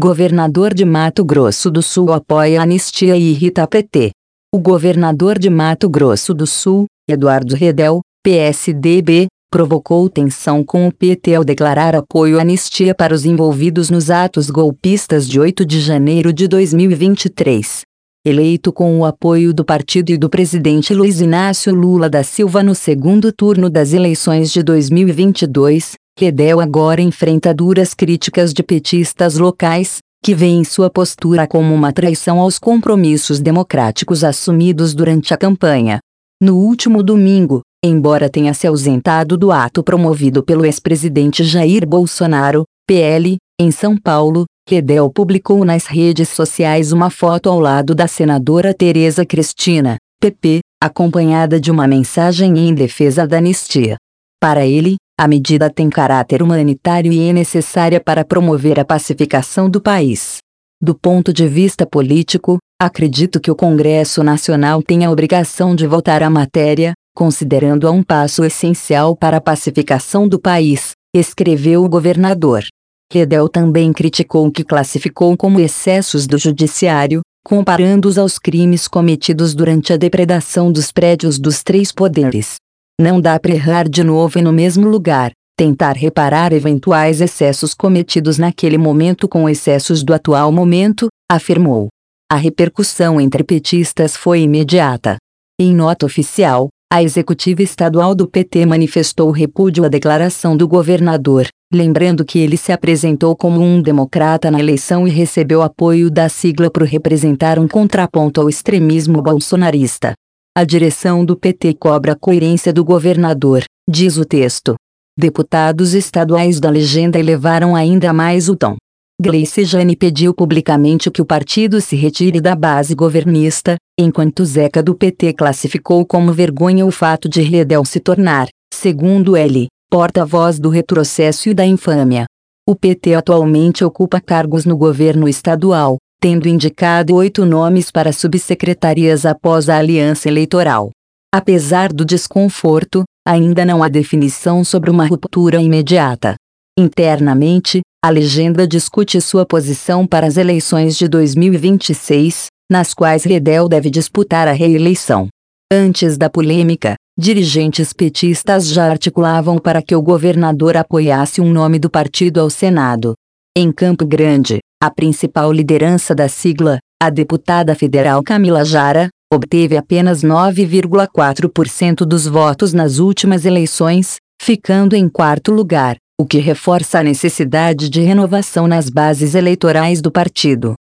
Governador de Mato Grosso do Sul apoia a anistia e irrita PT. O governador de Mato Grosso do Sul, Eduardo Redel, PSDB, provocou tensão com o PT ao declarar apoio à anistia para os envolvidos nos atos golpistas de 8 de janeiro de 2023. Eleito com o apoio do partido e do presidente Luiz Inácio Lula da Silva no segundo turno das eleições de 2022, Redel agora enfrenta duras críticas de petistas locais, que veem sua postura como uma traição aos compromissos democráticos assumidos durante a campanha. No último domingo, embora tenha se ausentado do ato promovido pelo ex-presidente Jair Bolsonaro, PL, em São Paulo, Redel publicou nas redes sociais uma foto ao lado da senadora Tereza Cristina, PP, acompanhada de uma mensagem em defesa da anistia. Para ele, a medida tem caráter humanitário e é necessária para promover a pacificação do país. Do ponto de vista político, acredito que o Congresso Nacional tem a obrigação de votar a matéria, considerando-a um passo essencial para a pacificação do país, escreveu o governador. Redel também criticou o que classificou como excessos do judiciário, comparando-os aos crimes cometidos durante a depredação dos prédios dos três poderes. Não dá para errar de novo e no mesmo lugar, tentar reparar eventuais excessos cometidos naquele momento com excessos do atual momento, afirmou. A repercussão entre petistas foi imediata. Em nota oficial, a executiva estadual do PT manifestou repúdio à declaração do governador, lembrando que ele se apresentou como um democrata na eleição e recebeu apoio da sigla por representar um contraponto ao extremismo bolsonarista. A direção do PT cobra a coerência do governador, diz o texto. Deputados estaduais da legenda elevaram ainda mais o tom. Gleice Jane pediu publicamente que o partido se retire da base governista, enquanto Zeca do PT classificou como vergonha o fato de Redel se tornar, segundo ele, porta-voz do retrocesso e da infâmia. O PT atualmente ocupa cargos no governo estadual, tendo indicado 8 nomes para subsecretarias após a aliança eleitoral. Apesar do desconforto, ainda não há definição sobre uma ruptura imediata. Internamente, a legenda discute sua posição para as eleições de 2026, nas quais Redel deve disputar a reeleição. Antes da polêmica, dirigentes petistas já articulavam para que o governador apoiasse um nome do partido ao Senado. Em Campo Grande, a principal liderança da sigla, a deputada federal Camila Jara, obteve apenas 9,4% dos votos nas últimas eleições, ficando em quarto lugar, o que reforça a necessidade de renovação nas bases eleitorais do partido.